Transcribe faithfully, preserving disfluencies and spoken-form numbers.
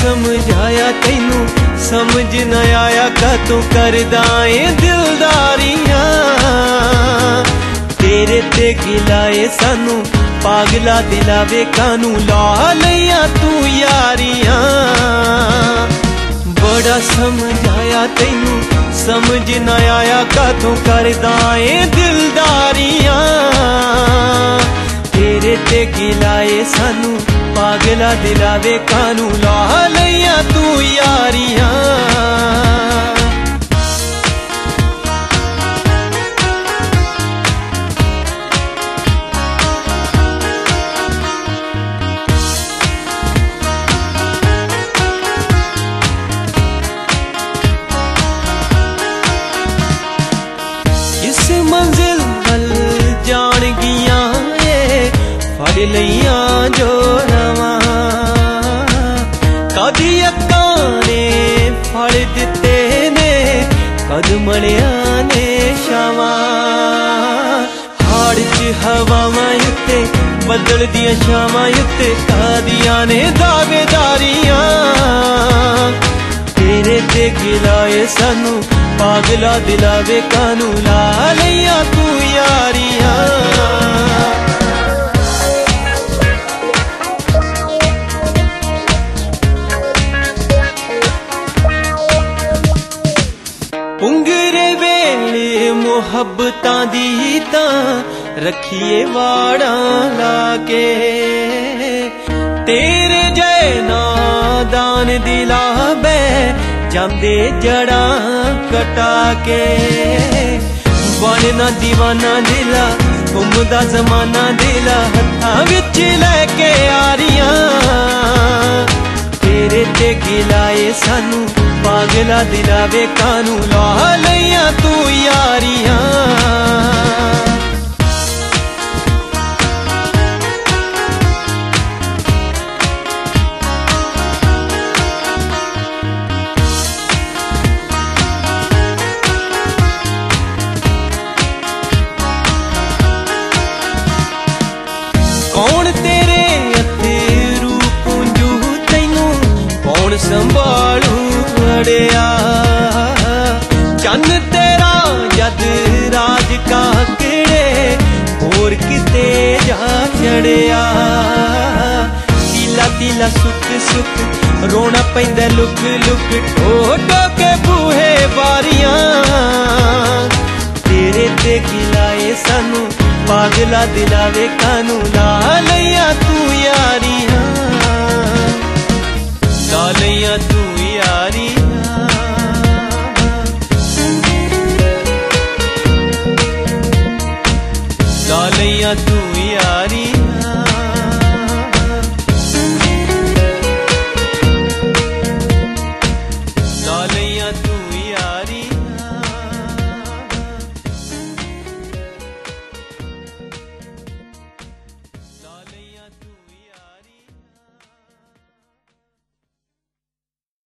समझाया तैनू समझ न आया का तू करदा ए दिलदारियां। तेरे ते गिलाए सानू पागला दिलावे कानू ला लिया तू यारियां। बड़ा समझाया तैनू समझ न आया का तू करदा ए दिलदारियां। तेरे ते गिलाए सानू पागला दिलावे कानू ला लिया तू यारियां। इस मंजिल वल जान गिया फड़ लिया जो रवा। कदी अक्कां ने फड़ दिते ने कद मलिया ने छावां। हाड़ च हवावां उत्ते बदल दियां छावां उत्ते कादियां ने दावेदारियां। तेरे ते गिलाए सानू पागला दिलावे कानू ला लिया तू यारियां। पुंगरे वेले मुहब्बतां दी तां रखिए वाड़ा लाके। तेरे जय नादान दिला बै जांदे जड़ा कटा के। बनना दीवाना दिला घुमदा जमाना दिला हत्थां विच लैके आरियां। तेरे ते गिलाए सानू पागला दिलावे कानू ला लिया तू यारियां। कौन तेरे अथरू पूंजू तैनू कौन संभालू अड़िया। चन तेरा जद राज काकड़े होर किते जा चढ़िया। तीला तीला सुख सुख रोना पैंदा लुक लुक ठोटो के बूहे बारियां। तेरे ते गिलाए सानू पागला दिलावे कानू ला लिया तू यारियां। ला लिया तू यारियां। ला लिया तू यारियां। ला लिया तू यारियां। ला लिया तू